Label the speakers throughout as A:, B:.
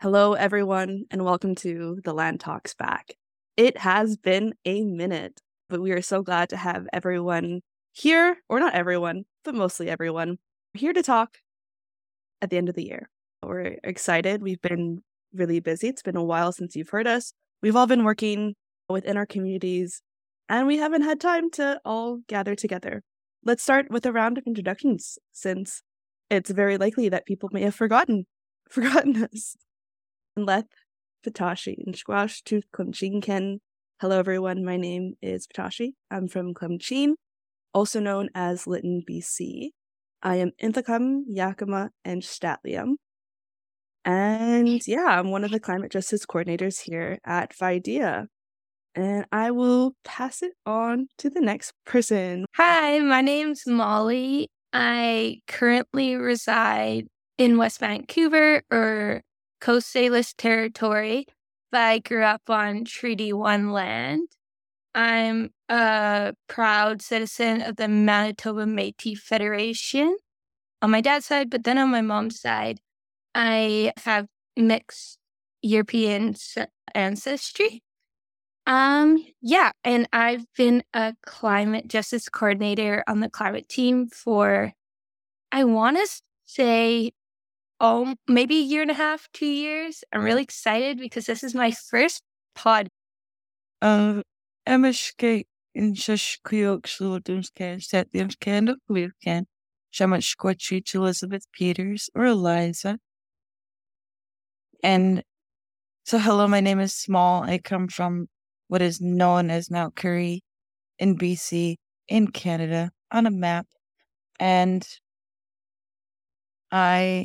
A: Hello, everyone, and welcome to the Land Talks Back. It has been a minute, but we are so glad to have everyone here, or not everyone, but mostly everyone, here to talk at the end of the year. We're excited. We've been really busy. It's been a while since you've heard us. We've all been working within our communities, and we haven't had time to all gather together. Let's start with a round of introductions, since it's very likely that people may have forgotten us. Leth Patashi and Squash Tooth Clemchin Ken. Hello everyone, my name is Patashi. I'm from Clemchin, also known as Lytton, BC. I am Inthakam, Yakima, and Statlium. And yeah, I'm one of the climate justice coordinators here at FIDEA. And I will pass it on to the next person.
B: Hi, my name's Molly. I currently reside in West Vancouver, or Coast Salish territory, but I grew up on Treaty 1 land. I'm a proud citizen of the Manitoba Métis Federation on my dad's side, but then on my mom's side, I have mixed European ancestry. And I've been a climate justice coordinator on the climate team for, I want to say, maybe a year and a half, 2 years. I'm really excited because this is my first pod.
C: MSK in Shashkuyok Statliumskan Kulivkan, Shamat Squatchich Elizabeth Peters or Eliza. And so hello, my name is Small. I come from what is known as Mount Currie in BC, in Canada, on a map. And I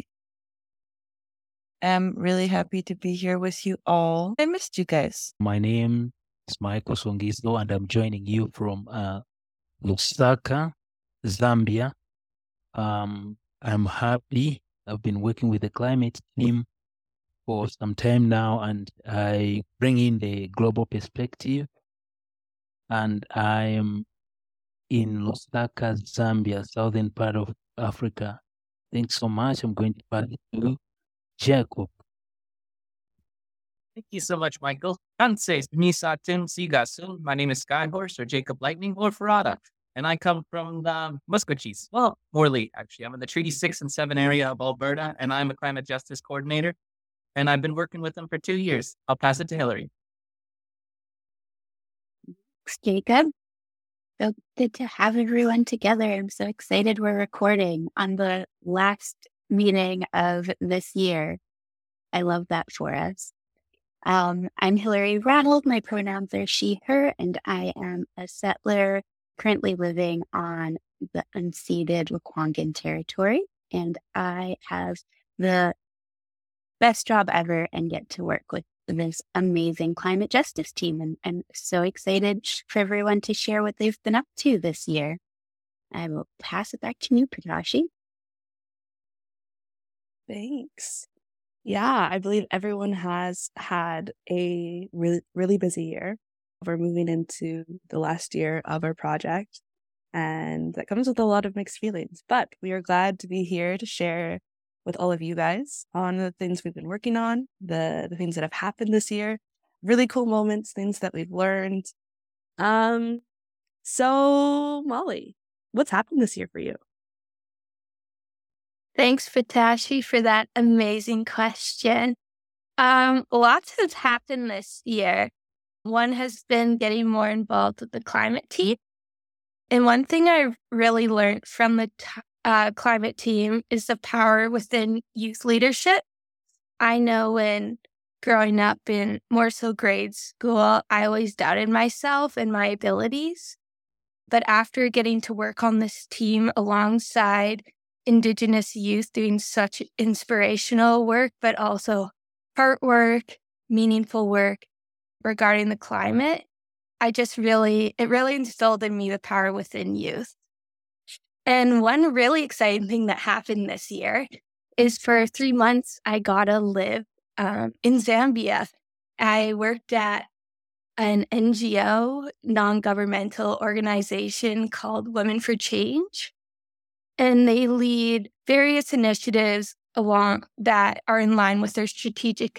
C: am really happy to be here with you all. I missed you guys.
D: My name is Michael Songizo, and I'm joining you from Lusaka, Zambia. I'm happy. I've been working with the climate team for some time now, and I bring in the global perspective. And I am in Lusaka, Zambia, southern part of Africa. Thanks so much. I'm going to pass it to Jacob.
E: Thank you so much, Michael. Kanse, Misatin Sigasun. My name is Skyhorse or Jacob Lightning or Farada, and I come from the Musqueam. Well, Morley, actually. I'm in the Treaty 6 and 7 area of Alberta, and I'm a climate justice coordinator, and I've been working with them for 2 years. I'll pass it to Hillary.
F: Thanks, Jacob. So good to have everyone together. I'm so excited we're recording on the last meeting of this year. I love that for us. I'm Hillary Ranald. My pronouns are she, her, and I am a settler currently living on the unceded Lekwungen territory. And I have the best job ever and get to work with this amazing climate justice team. And I'm so excited for everyone to share what they've been up to this year. I will pass it back to you, Patashi.
A: Thanks. Yeah, I believe everyone has had a really busy year. We're moving into the last year of our project, and that comes with a lot of mixed feelings. But we are glad to be here to share with all of you guys on the things we've been working on, the things that have happened this year, really cool moments, things that we've learned. So Molly, what's happened this year for you?
B: Thanks, Patashi, for that amazing question. Lots has happened this year. One has been getting more involved with the climate team. And one thing I really learned from the climate team is the power within youth leadership. I know when growing up in more so grade school, I always doubted myself and my abilities. But after getting to work on this team alongside Indigenous youth doing such inspirational work, but also heart work, meaningful work regarding the climate, it really instilled in me the power within youth. And one really exciting thing that happened this year is for 3 months, I got to live in Zambia. I worked at an NGO, non-governmental organization called Women for Change. And they lead various initiatives along that are in line with their strategic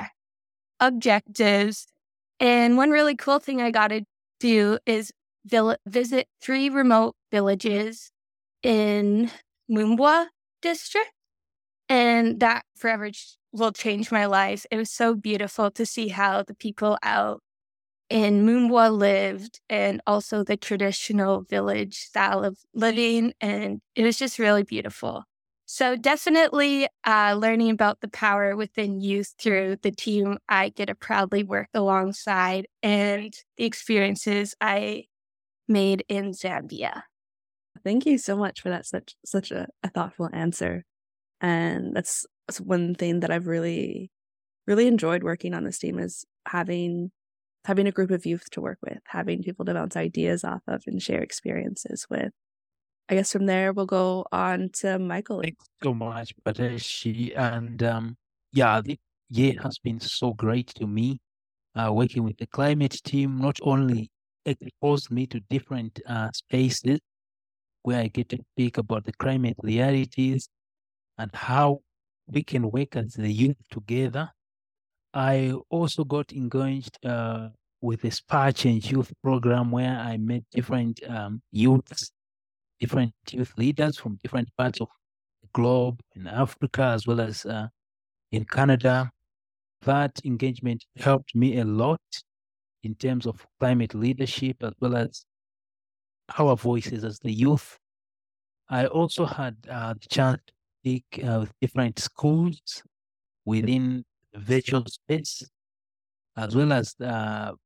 B: objectives. And one really cool thing I got to do is visit 3 remote villages in Mumbwa district. And that forever will change my life. It was so beautiful to see how the people out in Mumbwa lived, and also the traditional village style of living. And it was just really beautiful. So definitely learning about the power within youth through the team I get to proudly work alongside, and the experiences I made in Zambia.
A: Thank you so much for that such a thoughtful answer. And that's one thing that I've really enjoyed working on this team, is having a group of youth to work with, having people to bounce ideas off of and share experiences with. I guess from there we'll go on to Michael.
D: Thanks so much, Badeshi. And the year has been so great to me. Working with the climate team not only exposed me to different spaces where I get to speak about the climate realities and how we can work as the youth together. I also got engaged with the Spa Change Youth Program, where I met different youth leaders from different parts of the globe, in Africa as well as in Canada. That engagement helped me a lot in terms of climate leadership as well as our voices as the youth. I also had the chance to speak with different schools within the virtual space, as well as the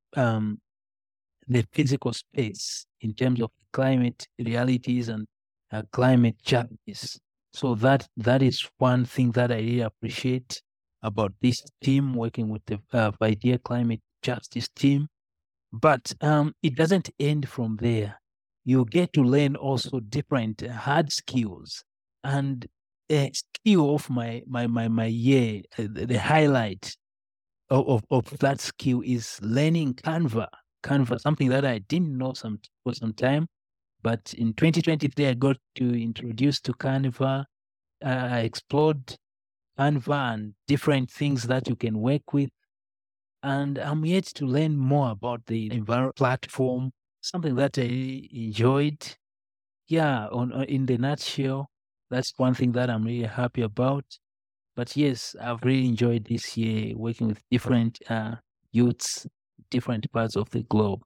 D: physical space in terms of climate realities and climate challenges. So that is one thing that I really appreciate about this team, working with the Videa Climate Justice team. But it doesn't end from there. You get to learn also different hard skills. And a skill of my year, the highlight of that skill is learning Canva, something that I didn't know for some time. But in 2023, I got to introduce to Canva. I explored Canva and different things that you can work with. And I'm yet to learn more about the Enviro platform, something that I enjoyed. Yeah, in the nutshell, that's one thing that I'm really happy about. But yes, I've really enjoyed this year working with different youths, different parts of the globe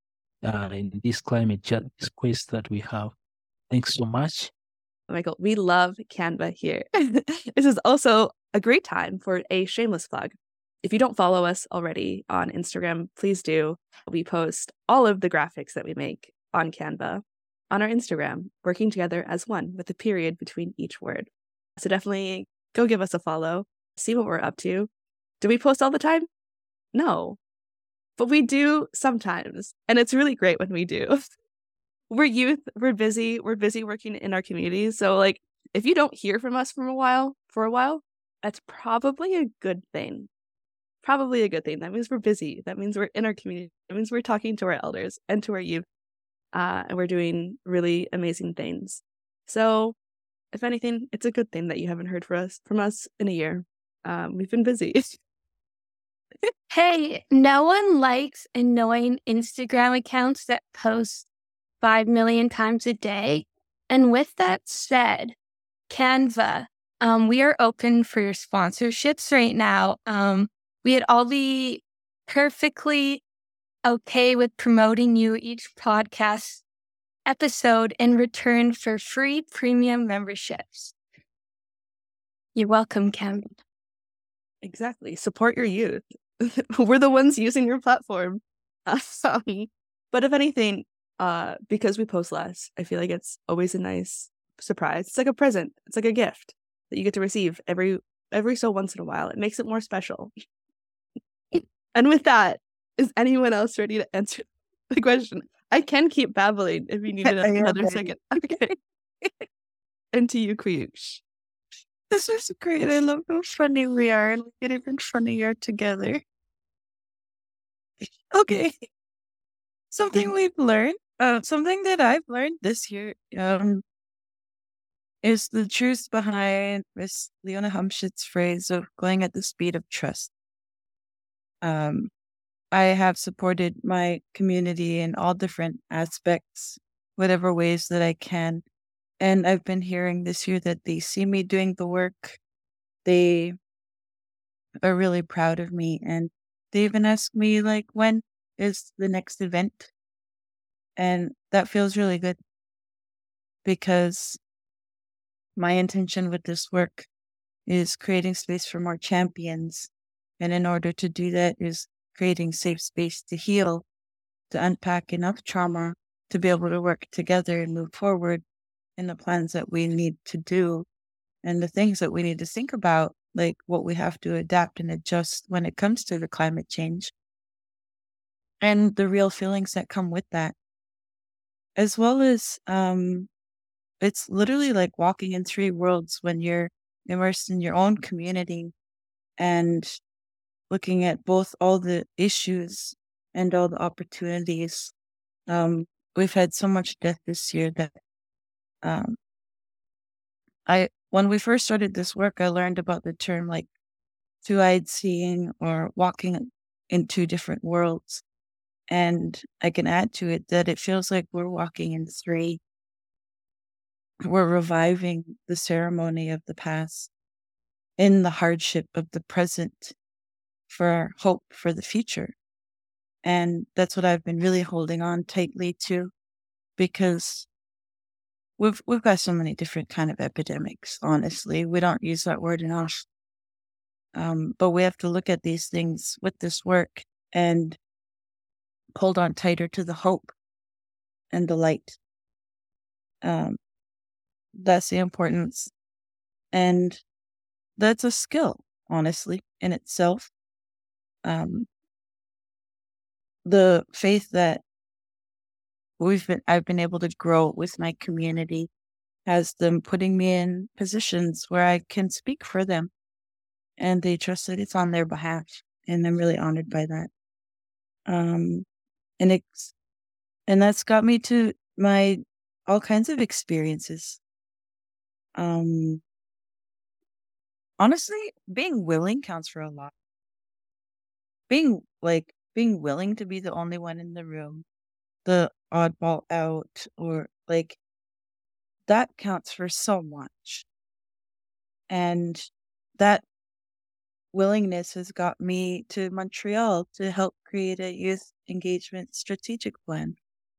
D: in this climate justice quest that we have. Thanks so much.
A: Michael, we love Canva here. This is also a great time for a shameless plug. If you don't follow us already on Instagram, please do. We post all of the graphics that we make on Canva on our Instagram, working together as one with a period between each word. So definitely go give us a follow, see what we're up to. Do we post all the time? No, but we do sometimes. And it's really great when we do. We're youth, we're busy working in our communities. So like, if you don't hear from us for a while, that's probably a good thing. That means we're busy. That means we're in our community. That means we're talking to our elders and to our youth. And we're doing really amazing things. So if anything, it's a good thing that you haven't heard from us in a year. We've been busy.
B: Hey, no one likes annoying Instagram accounts that post 5 million times a day. And with that said, Canva, we are open for your sponsorships right now. We'd all be perfectly okay with promoting you each podcast episode in return for free premium memberships. You're welcome, Canva.
A: Exactly. Support your youth. We're the ones using your platform. But if anything, because we post less, I feel like it's always a nice surprise. It's like a present. It's like a gift that you get to receive every so once in a while. It makes it more special. And with that, is anyone else ready to answer the question? I can keep babbling if you need another second. Okay. And to you, Kuyush.
C: This is great. I love how funny we are, and we get even funnier together. Okay. Something we've learned, something that I've learned this year, is the truth behind Miss Leona Humshit's phrase of going at the speed of trust. Um, I have supported my community in all different aspects, whatever ways that I can. And I've been hearing this year that they see me doing the work. They are really proud of me. And they even ask me, like, when is the next event? And that feels really good because my intention with this work is creating space for more champions. And in order to do that is creating safe space to heal, to unpack enough trauma to be able to work together and move forward in the plans that we need to do and the things that we need to think about, like what we have to adapt and adjust when it comes to the climate change and the real feelings that come with that, as well as it's literally like walking in three worlds when you're immersed in your own community and looking at both all the issues and all the opportunities. We've had so much death this year that when we first started this work, I learned about the term like two-eyed seeing or walking in two different worlds. And I can add to it that it feels like we're walking in three. We're reviving the ceremony of the past in the hardship of the present for hope for the future. And that's what I've been really holding on tightly to, because we've got so many different kind of epidemics, honestly. We don't use that word enough. But we have to look at these things with this work and hold on tighter to the hope and the light. That's the importance. And that's a skill, honestly, in itself. The faith that I've been able to grow with my community has them putting me in positions where I can speak for them, and they trust that it's on their behalf, and I'm really honored by that. And that's got me to my all kinds of experiences. Honestly, being willing counts for a lot. Being willing to be the only one in the room, the oddball out, or like that counts for so much. And that willingness has got me to Montreal to help create a youth engagement strategic plan.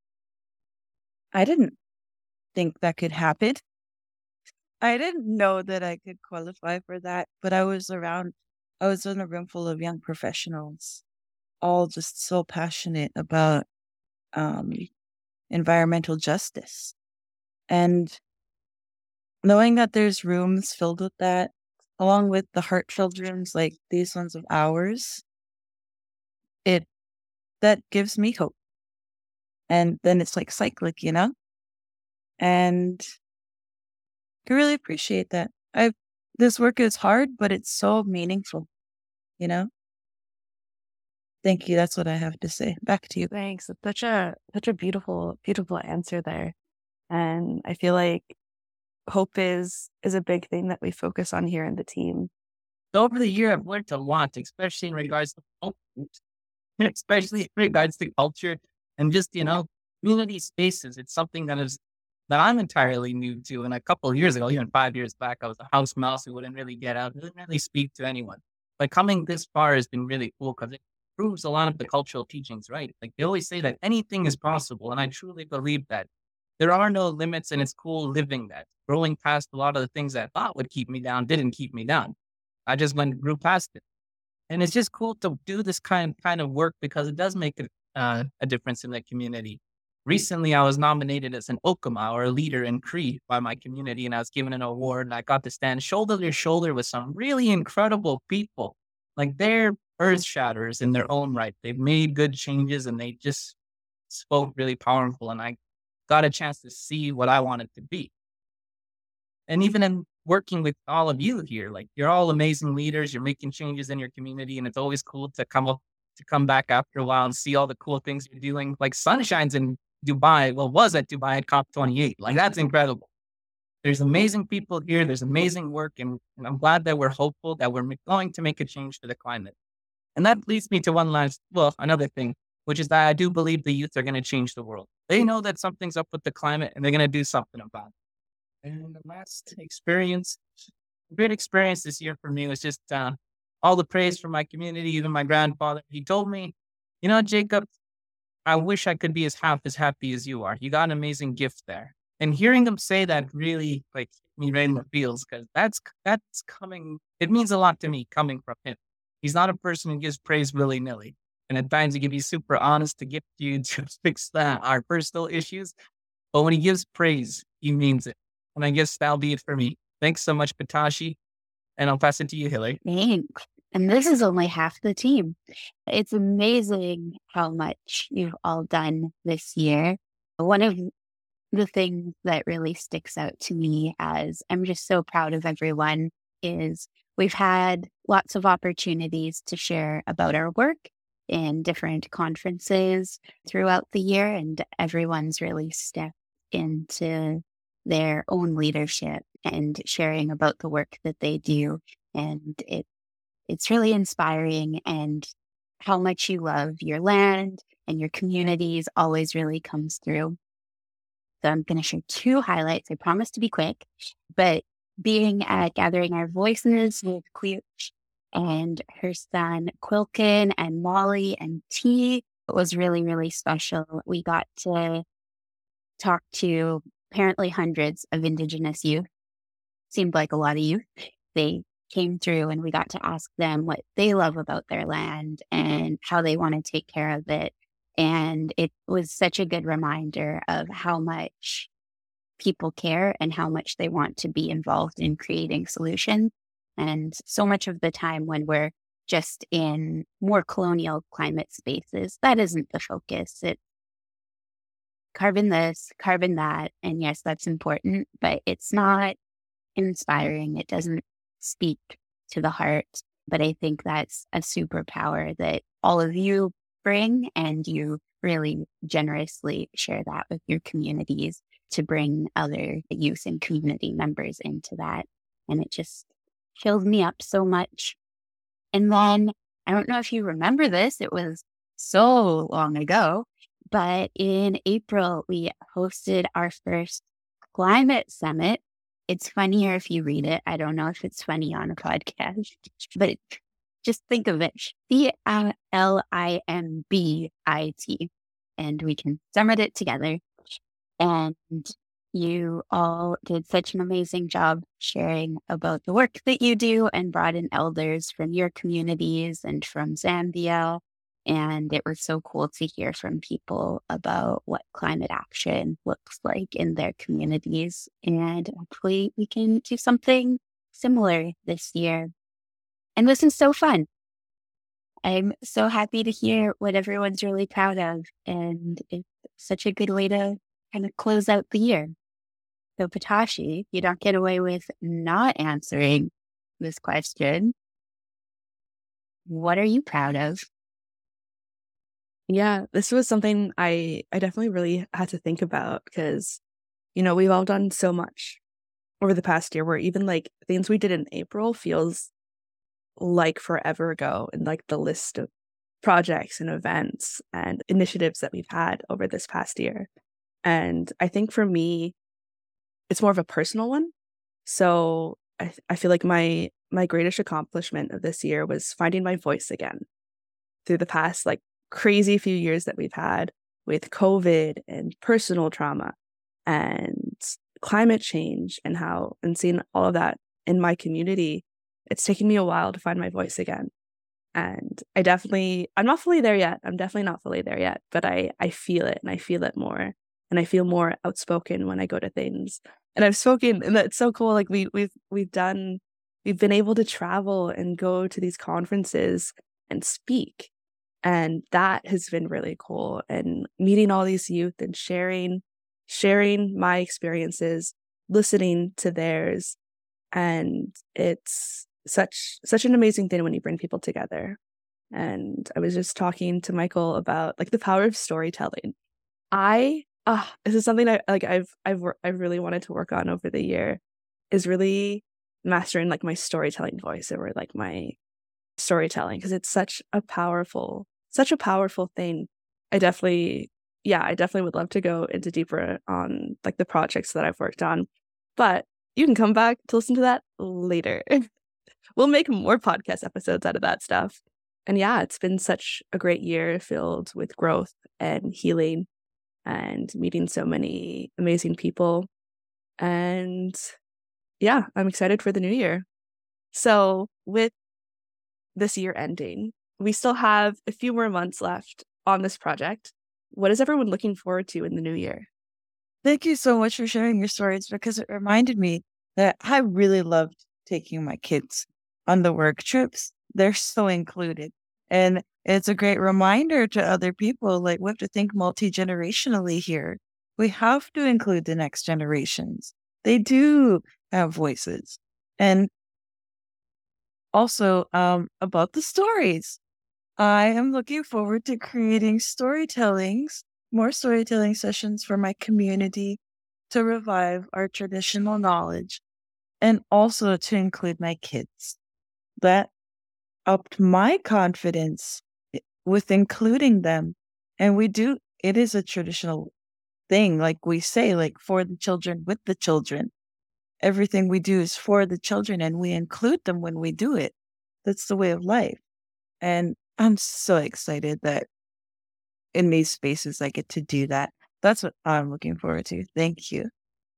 C: I didn't think that could happen. I didn't know that I could qualify for that, but I was in a room full of young professionals, all just so passionate about environmental justice. And knowing that there's rooms filled with that, along with the heart-filled rooms like these ones of ours, that gives me hope. And then it's like cyclic, And I really appreciate that. This work is hard, but it's so meaningful, Thank you. That's what I have to say. Back to you.
A: Thanks. It's such a beautiful, beautiful answer there. And I feel like hope is a big thing that we focus on here in the team.
E: So over the year, I've learned a lot, especially in regards to culture and just, community spaces. It's something that I'm entirely new to. And a couple of years ago, even 5 years back, I was a house mouse who wouldn't really get out, didn't really speak to anyone. But coming this far has been really cool because it proves a lot of the cultural teachings, right? Like they always say that anything is possible. And I truly believe that there are no limits, and it's cool living that. Growing past a lot of the things that I thought would keep me down didn't keep me down. I just grew past it. And it's just cool to do this kind of work because it does make a difference in the community. Recently, I was nominated as an Okama, or a leader in Cree, by my community, and I was given an award, and I got to stand shoulder to shoulder with some really incredible people. Like, they're earth shatterers in their own right. They've made good changes, and they just spoke really powerful, and I got a chance to see what I wanted to be. And even in working with all of you here, like, you're all amazing leaders, you're making changes in your community, and it's always cool to come back after a while and see all the cool things you're doing. Like, Sunshine's in Dubai, was at Dubai at COP28. Like, that's incredible. There's amazing people here. There's amazing work. And I'm glad that we're hopeful that we're going to make a change to the climate. And that leads me to another thing, which is that I do believe the youth are going to change the world. They know that something's up with the climate and they're going to do something about it. And the great experience this year for me was just all the praise from my community, even my grandfather. He told me, Jacob, I wish I could be half as happy as you are. You got an amazing gift there. And hearing him say that really hit me right in the feels, because that's coming. It means a lot to me coming from him. He's not a person who gives praise willy-nilly. And at times he can be super honest to get you to fix our personal issues. But when he gives praise, he means it. And I guess that'll be it for me. Thanks so much, Patashi. And I'll pass it to you, Hillary.
F: Thanks. And this is only half the team. It's amazing how much you've all done this year. One of the things that really sticks out to me, as I'm just so proud of everyone, is we've had lots of opportunities to share about our work in different conferences throughout the year, and everyone's really stepped into their own leadership and sharing about the work that they do. And it's really inspiring, and how much you love your land and your communities always really comes through. So I'm going to share 2 highlights. I promise to be quick, but being at Gathering Our Voices with Queech and her son Quilkin and Molly and T was really, really special. We got to talk to apparently hundreds of Indigenous youth. Seemed like a lot of youth. They came through and we got to ask them what they love about their land and how they want to take care of it. And it was such a good reminder of how much people care and how much they want to be involved in creating solutions. And so much of the time when we're just in more colonial climate spaces, that isn't the focus. It's carbon this, carbon that. And yes, that's important, but it's not inspiring. It doesn't speak to the heart. But I think that's a superpower that all of you bring, and you really generously share that with your communities to bring other youth and community members into that. And it just fills me up so much. And then, I don't know if you remember this, it was so long ago, but in April, we hosted our first climate summit. It's funnier if you read it. I don't know if it's funny on a podcast, but just think of it. CLIMBIT. And we can summit it together. And you all did such an amazing job sharing about the work that you do and brought in elders from your communities and from Zambia. And it was so cool to hear from people about what climate action looks like in their communities. And hopefully we can do something similar this year. And this is so fun. I'm so happy to hear what everyone's really proud of. And it's such a good way to kind of close out the year. So Patashi, you don't get away with not answering this question. What are you proud of?
A: Yeah, this was something I definitely really had to think about because, we've all done so much over the past year where even like things we did in April feels like forever ago, and like the list of projects and events and initiatives that we've had over this past year. And I think for me, it's more of a personal one. So I feel like my greatest accomplishment of this year was finding my voice again through the past like crazy few years that we've had with COVID and personal trauma and climate change and seeing all of that in my community. It's taken me a while to find my voice again. And I'm not fully there yet. I'm definitely not fully there yet, but I feel it, and I feel it more. And I feel more outspoken when I go to things. And I've spoken, and that's so cool. Like we've been able to travel and go to these conferences and speak. And that has been really cool. And meeting all these youth and sharing my experiences, listening to theirs. And it's such an amazing thing when you bring people together. And I was just talking to Michael about like the power of storytelling. I this is something I've really wanted to work on over the year, is really mastering like my storytelling voice, or like my storytelling, because it's such a powerful thing. I definitely would love to go into deeper on like the projects that I've worked on, but you can come back to listen to that later. We'll make more podcast episodes out of that stuff. And yeah, it's been such a great year filled with growth and healing and meeting so many amazing people. And yeah, I'm excited for the new year. So with this year ending, we still have a few more months left on this project. What is everyone looking forward to in the new year?
C: Thank you so much for sharing your stories, because it reminded me that I really loved taking my kids on the work trips. They're so included. And it's a great reminder to other people, like, we have to think multi-generationally here. We have to include the next generations. They do have voices. And also, about the stories, I am looking forward to creating more storytelling sessions for my community to revive our traditional knowledge, and also to include my kids. That upped my confidence with including them. And it is a traditional thing, like we say, like, for the children, with the children. Everything we do is for the children, and we include them when we do it. That's the way of life. And I'm so excited that in these spaces I get to do that. That's what I'm looking forward to. Thank you.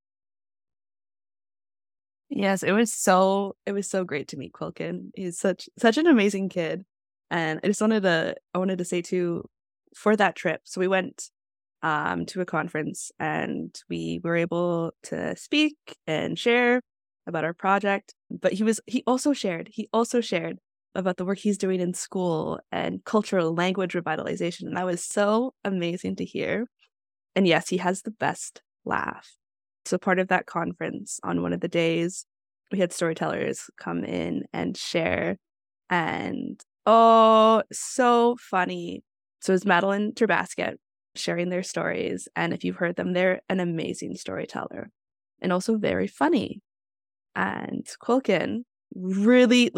A: Yes, it was so great to meet Quilkin. He's such an amazing kid. And I wanted to say too, for that trip, so we went to a conference, and we were able to speak and share about our project. But he also shared about the work he's doing in school and cultural language revitalization. And that was so amazing to hear. And yes, he has the best laugh. So part of that conference, on one of the days, we had storytellers come in and share. And oh, so funny. So it was Madeline Terbasket sharing their stories. And if you've heard them, they're an amazing storyteller and also very funny. And Quilkin really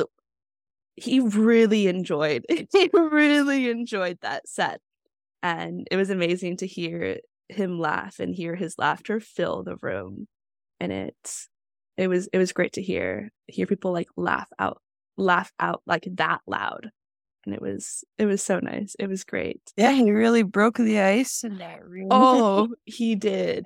A: enjoyed that set. And it was amazing to hear him laugh and hear his laughter fill the room. And it was great to hear people like laugh out like that loud. And it was so nice. It was great.
C: Yeah, he really broke the ice in that room.
A: Oh, he did.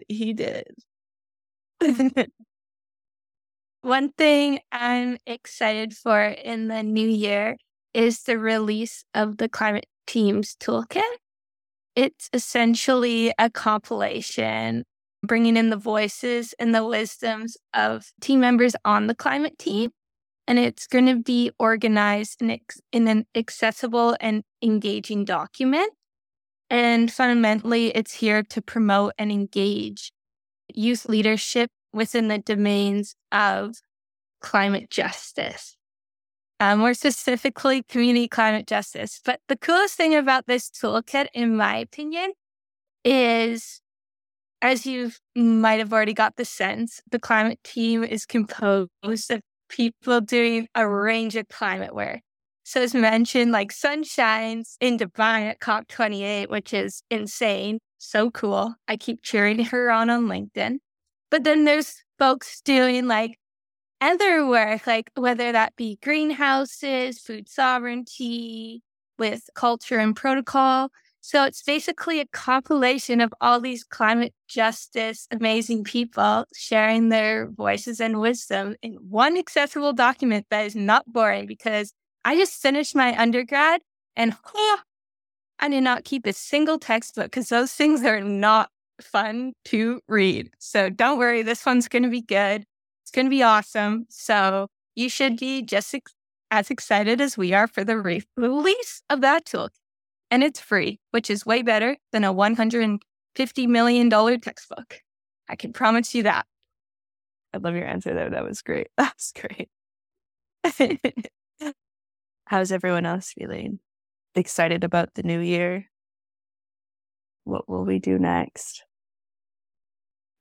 B: One thing I'm excited for in the new year is the release of the Climate Teams Toolkit. It's essentially a compilation bringing in the voices and the wisdoms of team members on the climate team. And it's going to be organized in an accessible and engaging document. And fundamentally, it's here to promote and engage youth leadership within the domains of climate justice. More specifically, community climate justice. But the coolest thing about this toolkit, in my opinion, is, as you might have already got the sense, the climate team is composed of people doing a range of climate work. So as mentioned, like Sunshine's in Dubai at COP28, which is insane. So cool. I keep cheering her on LinkedIn. But then there's folks doing like other work, like whether that be greenhouses, food sovereignty, with culture and protocol. So it's basically a compilation of all these climate justice, amazing people sharing their voices and wisdom in one accessible document that is not boring, because I just finished my undergrad and I did not keep a single textbook because those things are not fun to read. So don't worry, this one's going to be good. It's going to be awesome. So you should be just as excited as we are for the release of that tool. And it's free, which is way better than a $150 million textbook. I can promise you that.
A: I love your answer there. That was great. That was great. How's everyone else feeling? Excited about the new year? What will we do next?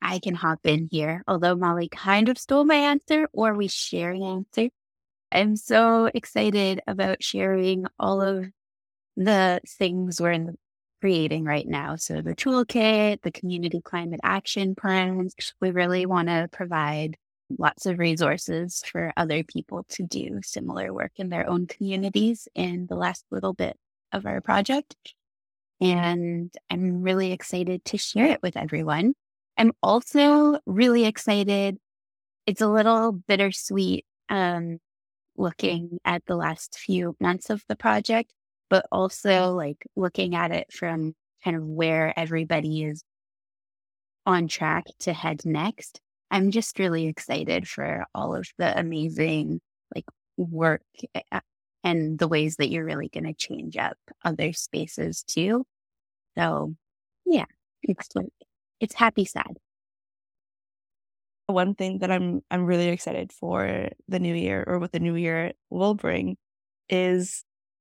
F: I can hop in here, although Molly kind of stole my answer, or we share an answer. I'm so excited about sharing all of the things we're creating right now. So the toolkit, the community climate action plans, we really want to provide lots of resources for other people to do similar work in their own communities in the last little bit of our project. And I'm really excited to share it with everyone. I'm also really excited. It's a little bittersweet looking at the last few months of the project, but also like looking at it from kind of where everybody is on track to head next. I'm just really excited for all of the amazing like work and the ways that you're really going to change up other spaces too. So yeah, it's happy sad.
A: One thing that I'm really excited for the new year, or what the new year will bring, is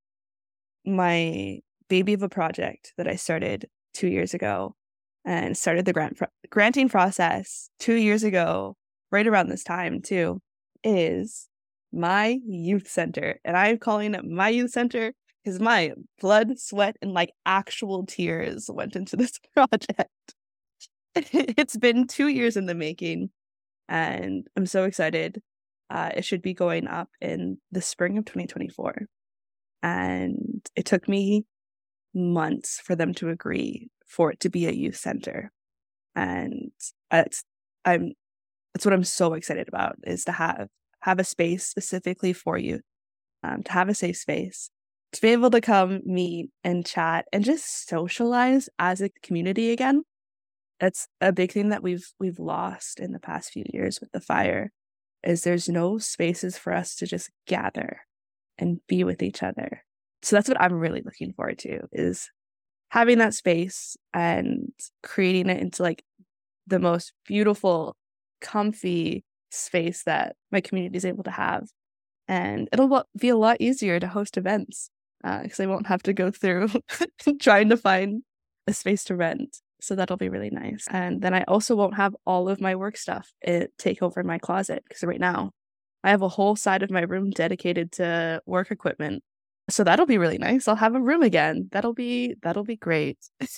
A: my baby of a project that I started 2 years ago, and started the granting process 2 years ago, right around this time too, is my youth center. And I'm calling it my youth center because my blood, sweat, and like actual tears went into this project. It's been 2 years in the making, and I'm so excited. It should be going up in the spring of 2024. And it took me months for them to agree for it to be a youth center. And that's what I'm so excited about, is to have a space specifically for you, to have a safe space, to be able to come meet and chat and just socialize as a community again. That's a big thing that we've lost in the past few years with the fire, is there's no spaces for us to just gather and be with each other. So that's what I'm really looking forward to, is having that space and creating it into like the most beautiful, comfy space that my community is able to have. And it'll be a lot easier to host events because I won't have to go through trying to find a space to rent. So that'll be really nice. And then I also won't have all of my work stuff take over my closet, because right now I have a whole side of my room dedicated to work equipment. So that'll be really nice. I'll have a room again. That'll be great.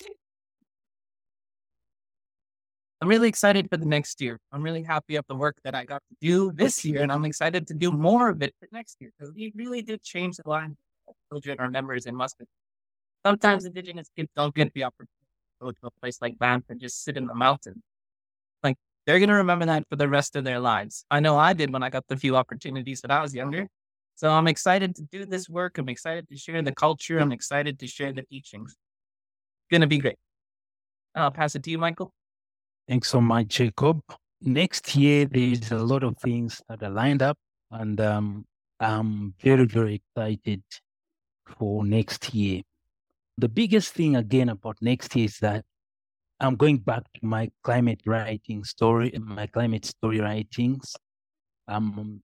E: I'm really excited for the next year. I'm really happy of the work that I got to do this year, and I'm excited to do more of it for next year, because we really did change the lives of children or members in Muscat. Sometimes Indigenous kids don't get the opportunity to go to a place like Banff and just sit in the mountain. Like, they're going to remember that for the rest of their lives. I know I did when I got the few opportunities when I was younger. So I'm excited to do this work. I'm excited to share the culture. I'm excited to share the teachings. It's going to be great. I'll pass it to you, Michael.
D: Thanks so much, Jacob. Next year, there's a lot of things that are lined up, and I'm very, very excited for next year. The biggest thing again about next year is that I'm going back to my climate story writings. I'm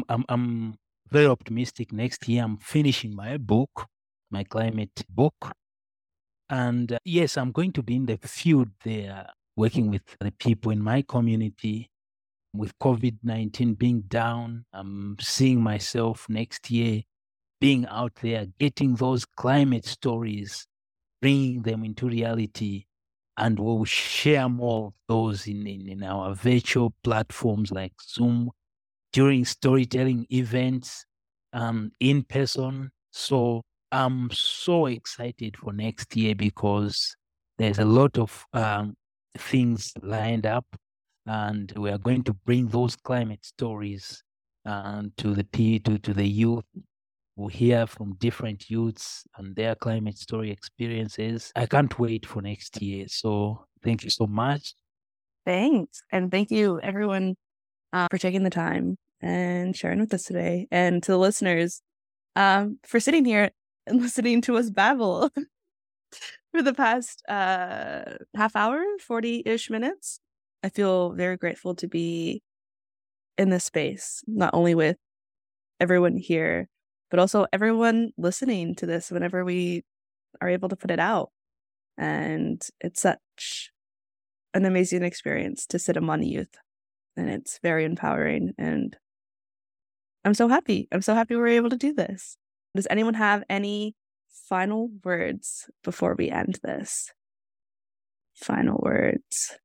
D: very optimistic. Next year, I'm finishing my book, my climate book. And yes, I'm going to be in the field there, working with the people in my community. With COVID-19 being down, I'm seeing myself next year being out there, getting those climate stories, bringing them into reality. And we'll share more of those in our virtual platforms like Zoom, during storytelling events, in person. So I'm so excited for next year, because there's a lot of things lined up, and we are going to bring those climate stories to the youth. We'll hear from different youths and their climate story experiences. I can't wait for next year. So thank you so much.
A: Thanks. And thank you, everyone, for taking the time and sharing with us today. And to the listeners, for sitting here and listening to us babble for the past half hour, 40-ish minutes. I feel very grateful to be in this space, not only with everyone here, but also everyone listening to this whenever we are able to put it out. And it's such an amazing experience to sit among youth, and it's very empowering. And I'm so happy. I'm so happy we're able to do this. Does anyone have any final words before we end this? Final words.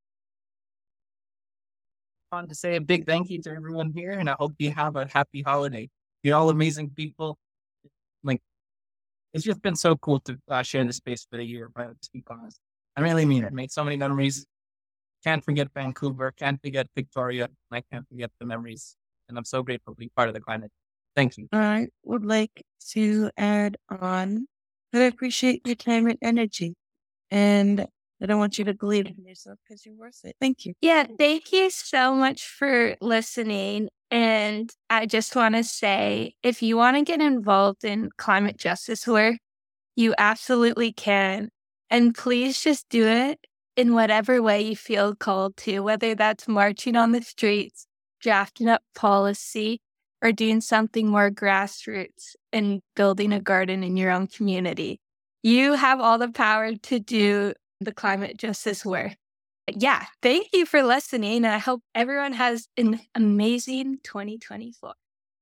E: I want to say a big thank you to everyone here, and I hope you have a happy holiday. You're all amazing people. Like, it's just been so cool to share this space for the year, but to be honest, I really mean it. Made so many memories. Can't forget Vancouver. Can't forget Victoria. I can't forget the memories. And I'm so grateful to be part of the climate. Thank you.
C: I would like to add on that I appreciate your time and energy. And I don't want you to believe in yourself because you're worth it. Thank you.
B: Yeah, thank you so much for listening. And I just want to say, if you want to get involved in climate justice work, you absolutely can. And please just do it in whatever way you feel called to, whether that's marching on the streets, drafting up policy, or doing something more grassroots and building a garden in your own community. You have all the power to do the climate justice work. Yeah, thank you for listening. And I hope everyone has an amazing 2024.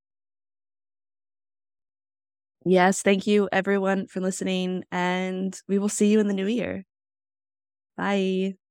A: Yes, thank you everyone for listening, and we will see you in the new year. Bye.